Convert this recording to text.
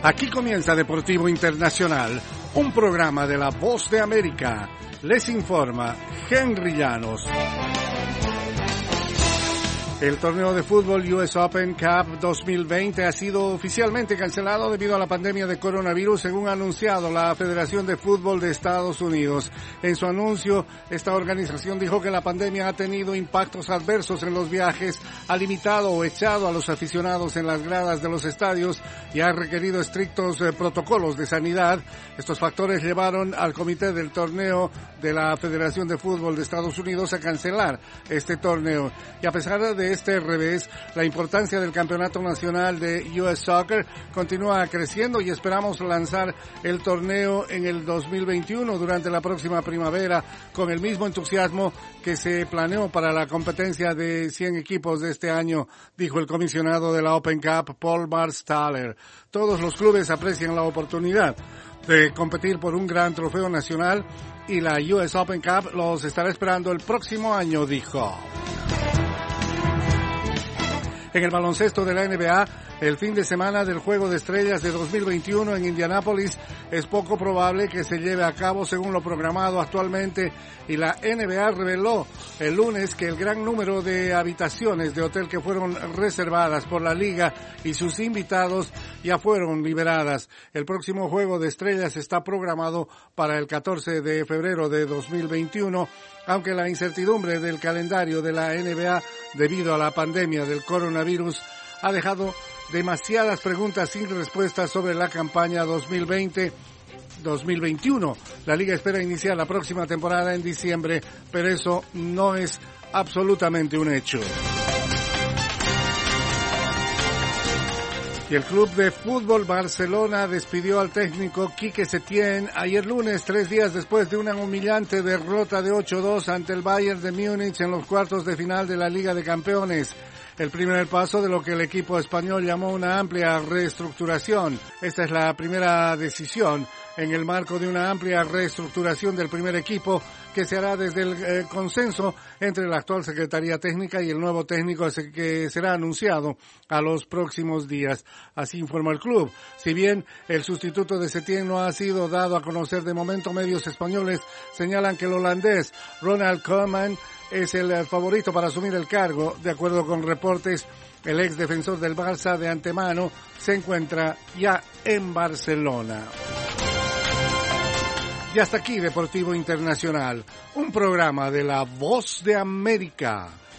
Aquí comienza Deportivo Internacional, un programa de La Voz de América. Les informa Henry Llanos. El torneo de fútbol US Open Cup 2020 ha sido oficialmente cancelado debido a la pandemia de coronavirus, según ha anunciado la Federación de Fútbol de Estados Unidos. En su anuncio, esta organización dijo que la pandemia ha tenido impactos adversos en los viajes, ha limitado o echado a los aficionados en las gradas de los estadios y ha requerido estrictos protocolos de sanidad. Estos factores llevaron al comité del torneo de la Federación de Fútbol de Estados Unidos a cancelar este torneo. Y a pesar de este revés, la importancia del Campeonato Nacional de US Soccer continúa creciendo y esperamos lanzar el torneo en el 2021 durante la próxima primavera con el mismo entusiasmo que se planeó para la competencia de 100 equipos de este año, dijo el comisionado de la Open Cup, Paul Barstaller. Todos los clubes aprecian la oportunidad de competir por un gran trofeo nacional y la US Open Cup los estará esperando el próximo año, dijo. En el baloncesto de la NBA, el fin de semana del Juego de Estrellas de 2021 en Indianápolis es poco probable que se lleve a cabo según lo programado actualmente, y la NBA reveló el lunes que el gran número de habitaciones de hotel que fueron reservadas por la liga y sus invitados ya fueron liberadas. El próximo Juego de Estrellas está programado para el 14 de febrero de 2021, aunque la incertidumbre del calendario de la NBA debido a la pandemia del coronavirus ha dejado demasiadas preguntas sin respuesta sobre la campaña 2020-2021. La liga espera iniciar la próxima temporada en diciembre, pero eso no es absolutamente un hecho. Y el club de fútbol Barcelona despidió al técnico Quique Setién ayer lunes, 3 días después de una humillante derrota de 8-2 ante el Bayern de Múnich en los cuartos de final de la Liga de Campeones. El primer paso de lo que el equipo español llamó una amplia reestructuración. Esta es la primera decisión en el marco de una amplia reestructuración del primer equipo que se hará desde el consenso entre la actual Secretaría Técnica y el nuevo técnico que será anunciado a los próximos días. Así informa el club. Si bien el sustituto de Setién no ha sido dado a conocer de momento, medios españoles señalan que el holandés Ronald Koeman es el favorito para asumir el cargo. De acuerdo con reportes, el ex defensor del Barça de antemano se encuentra ya en Barcelona. Y hasta aquí Deportivo Internacional, un programa de La Voz de América.